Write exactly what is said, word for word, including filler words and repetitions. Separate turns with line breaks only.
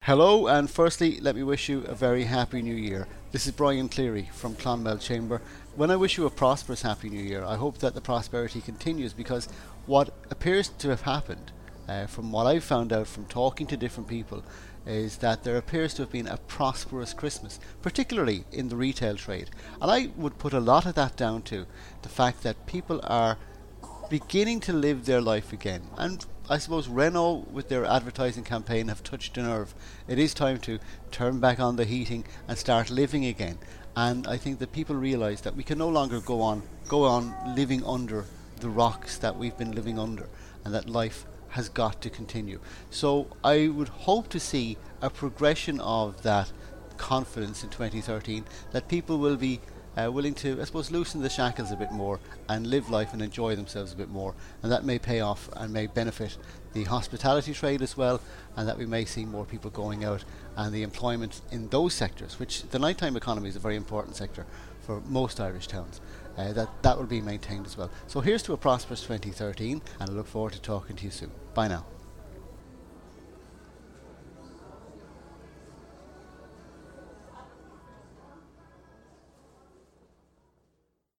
Hello, and firstly, let me wish you a very happy new year. This is Brian Cleary from Clonmel Chamber. When I wish you a prosperous happy new year, I hope that the prosperity continues, because what appears to have happened, uh, from what I've found out from talking to different people, is that there appears to have been a prosperous Christmas, particularly in the retail trade. And I would put a lot of that down to the fact that people are beginning to live their life again. And I suppose Renault, with their advertising campaign, have touched a nerve. It is time to turn back on the heating and start living again. And I think that people realise that we can no longer go on go on living under the rocks that we've been living under, and that life has got to continue. So I would hope to see a progression of that confidence in twenty thirteen, that people will be uh, willing to, I suppose, loosen the shackles a bit more and live life and enjoy themselves a bit more, and that may pay off and may benefit the hospitality trade as well, and that we may see more people going out, and the employment in those sectors, which the nighttime economy is a very important sector for most Irish towns, uh, that that will be maintained as well. So here's to a prosperous twenty thirteen, and I look forward to talking to you soon. Bye now.